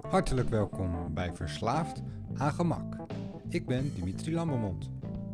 Hartelijk welkom bij Verslaafd aan Gemak. Ik ben Dimitri Lambermond.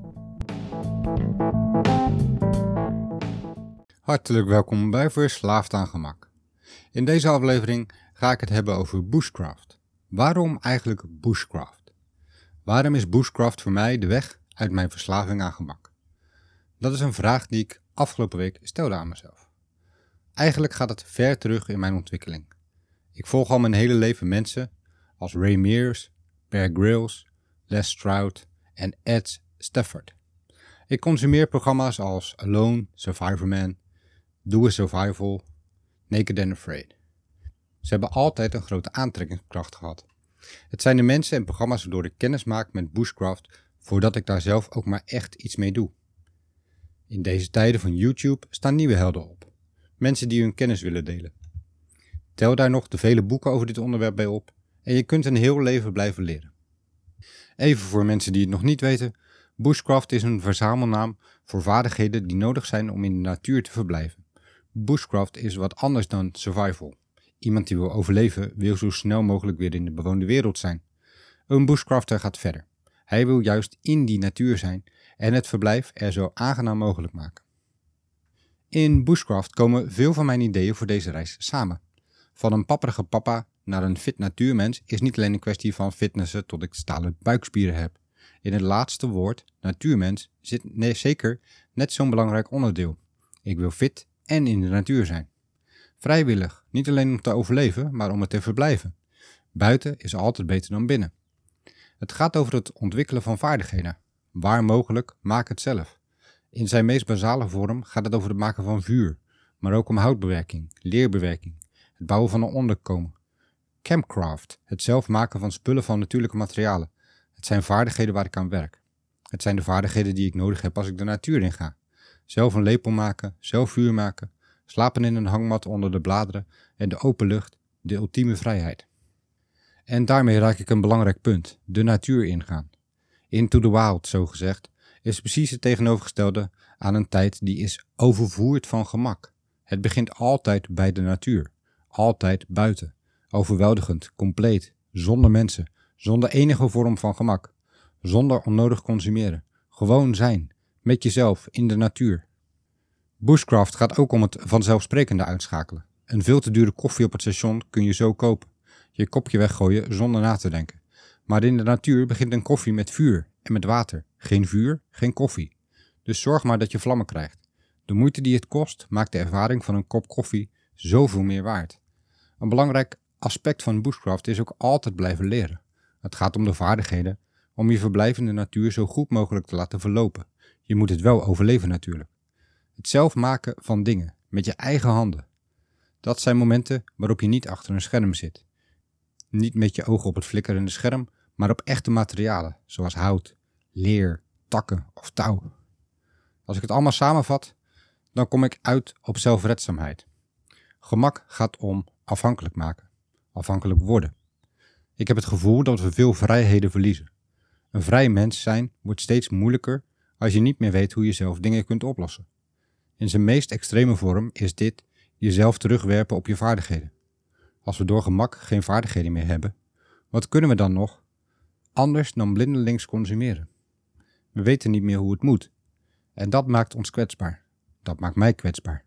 Hartelijk welkom bij Verslaafd aan Gemak. In deze aflevering ga ik het hebben over bushcraft. Waarom eigenlijk bushcraft? Waarom is bushcraft voor mij de weg uit mijn verslaving aan gemak? Dat is een vraag die ik afgelopen week stelde aan mezelf. Eigenlijk gaat het ver terug in mijn ontwikkeling. Ik volg al mijn hele leven mensen als Ray Mears, Bear Grylls, Les Stroud en Ed Stafford. Ik consumeer programma's als Alone, Survivorman, Do a Survival, Naked and Afraid. Ze hebben altijd een grote aantrekkingskracht gehad. Het zijn de mensen en programma's waardoor ik kennis maak met bushcraft voordat ik daar zelf ook maar echt iets mee doe. In deze tijden van YouTube staan nieuwe helden op. Mensen die hun kennis willen delen. Tel daar nog de vele boeken over dit onderwerp bij op en je kunt een heel leven blijven leren. Even voor mensen die het nog niet weten, bushcraft is een verzamelnaam voor vaardigheden die nodig zijn om in de natuur te verblijven. Bushcraft is wat anders dan survival. Iemand die wil overleven wil zo snel mogelijk weer in de bewoonde wereld zijn. Een bushcrafter gaat verder. Hij wil juist in die natuur zijn en het verblijf er zo aangenaam mogelijk maken. In bushcraft komen veel van mijn ideeën voor deze reis samen. Van een papperige papa naar een fit natuurmens is niet alleen een kwestie van fitnessen tot ik stalen buikspieren heb. In het laatste woord, natuurmens, zit zeker net zo'n belangrijk onderdeel. Ik wil fit en in de natuur zijn. Vrijwillig, niet alleen om te overleven, maar om er te verblijven. Buiten is altijd beter dan binnen. Het gaat over het ontwikkelen van vaardigheden. Waar mogelijk, maak het zelf. In zijn meest basale vorm gaat het over het maken van vuur, maar ook om houtbewerking, leerbewerking, het bouwen van een onderkomen. Campcraft, het zelf maken van spullen van natuurlijke materialen. Het zijn vaardigheden waar ik aan werk. Het zijn de vaardigheden die ik nodig heb als ik de natuur in ga. Zelf een lepel maken, zelf vuur maken, slapen in een hangmat onder de bladeren en de open lucht, de ultieme vrijheid. En daarmee raak ik een belangrijk punt, de natuur ingaan. Into the wild, zo gezegd, is precies het tegenovergestelde aan een tijd die is overvoerd van gemak. Het begint altijd bij de natuur, altijd buiten, overweldigend, compleet, zonder mensen, zonder enige vorm van gemak, zonder onnodig consumeren, gewoon zijn, met jezelf, in de natuur. Bushcraft gaat ook om het vanzelfsprekende uitschakelen. Een veel te dure koffie op het station kun je zo kopen. Je kopje weggooien zonder na te denken. Maar in de natuur begint een koffie met vuur en met water. Geen vuur, geen koffie. Dus zorg maar dat je vlammen krijgt. De moeite die het kost maakt de ervaring van een kop koffie zoveel meer waard. Een belangrijk aspect van bushcraft is ook altijd blijven leren. Het gaat om de vaardigheden om je verblijf in de natuur zo goed mogelijk te laten verlopen. Je moet het wel overleven natuurlijk. Het zelf maken van dingen, met je eigen handen. Dat zijn momenten waarop je niet achter een scherm zit. Niet met je ogen op het flikkerende scherm, maar op echte materialen, zoals hout, leer, takken of touw. Als ik het allemaal samenvat, dan kom ik uit op zelfredzaamheid. Gemak gaat om afhankelijk maken, afhankelijk worden. Ik heb het gevoel dat we veel vrijheden verliezen. Een vrij mens zijn wordt steeds moeilijker als je niet meer weet hoe je zelf dingen kunt oplossen. In zijn meest extreme vorm is dit jezelf terugwerpen op je vaardigheden. Als we door gemak geen vaardigheden meer hebben, wat kunnen we dan nog anders dan blindelings consumeren? We weten niet meer hoe het moet. En dat maakt ons kwetsbaar. Dat maakt mij kwetsbaar.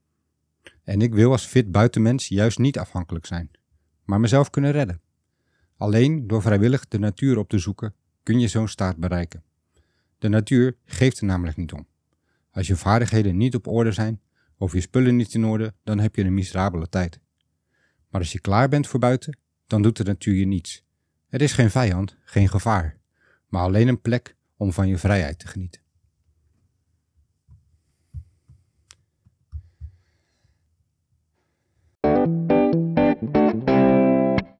En ik wil als fit buitenmens juist niet afhankelijk zijn, maar mezelf kunnen redden. Alleen door vrijwillig de natuur op te zoeken kun je zo'n staat bereiken. De natuur geeft er namelijk niet om. Als je vaardigheden niet op orde zijn of je spullen niet in orde, dan heb je een miserabele tijd. Maar als je klaar bent voor buiten, dan doet de natuur je niets. Er is geen vijand, geen gevaar, maar alleen een plek om van je vrijheid te genieten.